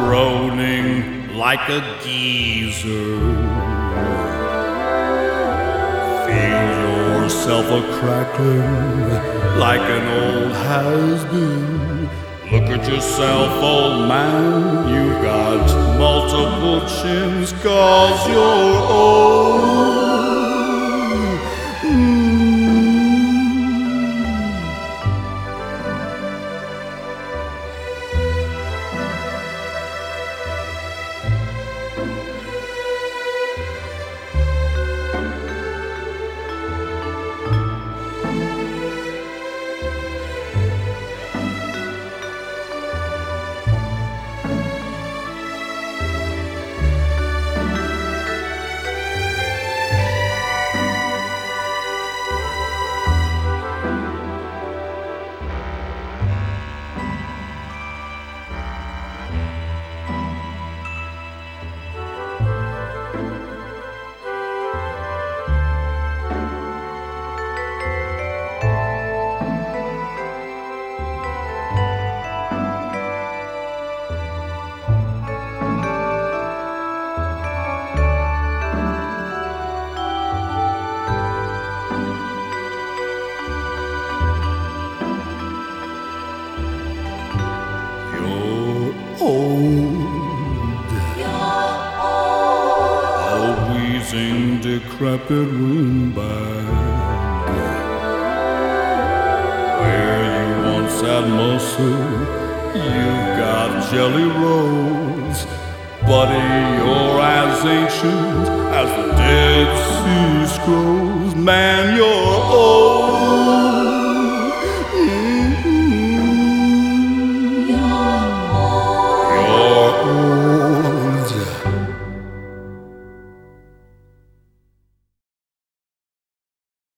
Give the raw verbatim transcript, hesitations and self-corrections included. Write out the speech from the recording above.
groaning like a geezer. Feel yourself a crackling like an old has-been. Look at yourself, old man, you've got multiple chins, 'cause you're old. Mm. Old, a wheezing, decrepit room bag, where you once had muscle, you've got jelly rolls. Buddy, you're as ancient as the Dead Sea Scrolls. Man, you're old.